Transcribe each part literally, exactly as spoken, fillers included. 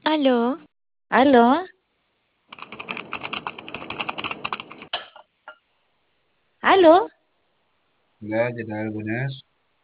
Aló, ¿Aló? ¿Aló? Hola, ¿qué tal? Buenas.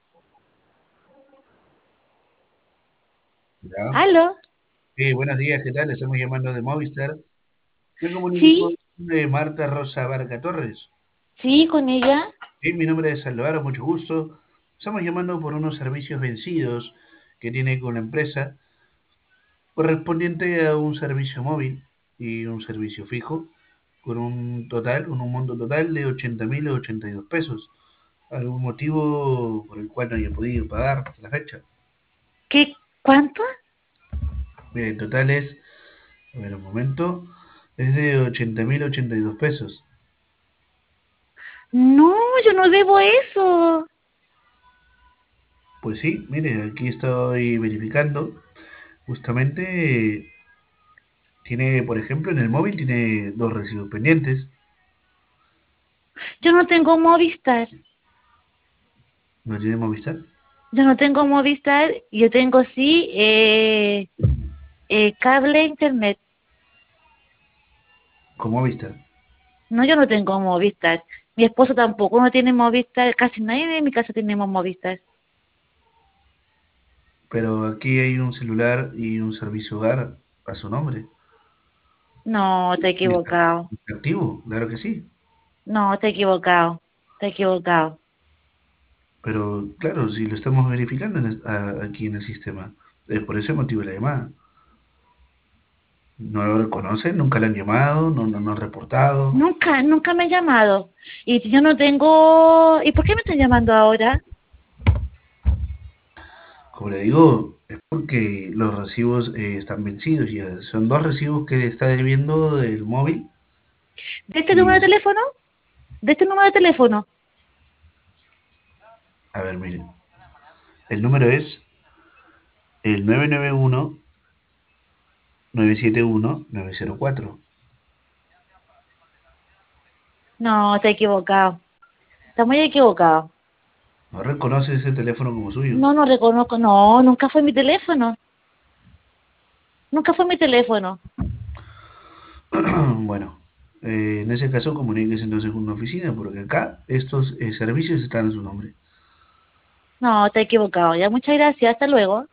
Hola. ¿Aló? Eh, buenos días, ¿qué tal? Estamos llamando de Movistar. Me comunico ¿Sí? de Marta Rosa Barca Torres. ¿Sí, con ella? Sí, mi nombre es Salvador, mucho gusto. Estamos llamando por unos servicios vencidos que tiene con la empresa, correspondiente a un servicio móvil y un servicio fijo, con un total, con un monto total de ochenta mil ochenta y dos pesos. ¿Algún motivo por el cual no haya podido pagar hasta la fecha? ¿Qué? ¿Cuánto? Mire, el total es, a ver un momento, es de ochenta mil ochenta y dos pesos. No, yo no debo eso. Pues sí, mire, aquí estoy verificando. Justamente tiene, por ejemplo, en el móvil tiene dos recibos pendientes. Yo no tengo Movistar. ¿No tiene Movistar? Yo no tengo Movistar. Yo tengo sí eh, eh, cable internet. Con Movistar. No, yo no tengo Movistar. Mi esposo tampoco no tiene Movistar. Casi nadie en mi casa tenemos Movistar. Pero aquí hay un celular y un servicio hogar a su nombre. No, te he Y está equivocado. está activo, claro que sí. No, te he equivocado. Te he equivocado. Pero claro, si lo estamos verificando en es- a- aquí en el sistema, es por ese motivo la llamada. ¿No lo reconocen? ¿Nunca le han llamado? ¿No, no, no han reportado? Nunca, nunca me han llamado. Y yo no tengo... ¿Y por qué me están llamando ahora? Como le digo, es porque los recibos eh, están vencidos ya. Son dos recibos que está debiendo del móvil. ¿De este número Y, de teléfono? ¿De este número de teléfono? a ver, miren, el número es el nueve nueve uno nueve siete uno nueve cero cuatro. No, te he equivocado. Está muy equivocado. ¿No reconoce ese teléfono como suyo? No, no reconozco. No, nunca fue mi teléfono. Nunca fue mi teléfono. Bueno, eh, en ese caso comuníquese entonces con una oficina, porque acá estos eh, servicios están en su nombre. No, te he equivocado. Ya, muchas gracias. Hasta luego.